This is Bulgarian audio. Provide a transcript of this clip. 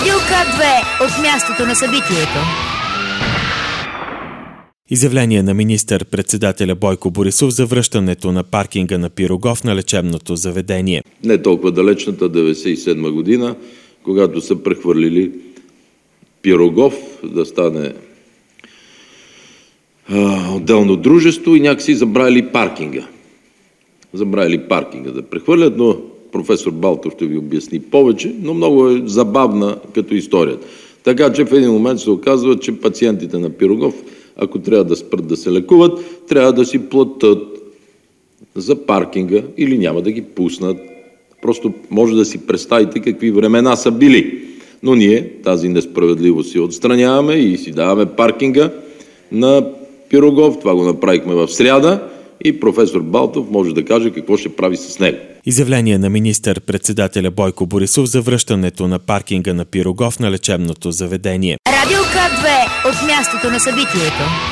Радио К2 от мястото на събитието. Изявление на министър-председателя Бойко Борисов за връщането на паркинга на Пирогов на лечебното заведение. Не толкова далечната 1997 година, когато са прехвърлили Пирогов да стане отделно дружество и някакси забравили паркинга. Забравили паркинга да прехвърлят, но професор Балтов ще ви обясни повече, но много е забавна като историята. Така че в един момент се оказва, че пациентите на Пирогов, ако трябва да спрат да се лекуват, трябва да си платят за паркинга или няма да ги пуснат. Просто може да си представите какви времена са били. Но ние тази несправедливост си отстраняваме и си даваме паркинга на Пирогов. Това го направихме в сряда и професор Балтов може да каже какво ще прави с него. Изявление на министър-председателя Бойко Борисов за връщането на паркинга на Пирогов на лечебното заведение. Радио К2 от мястото на събитието.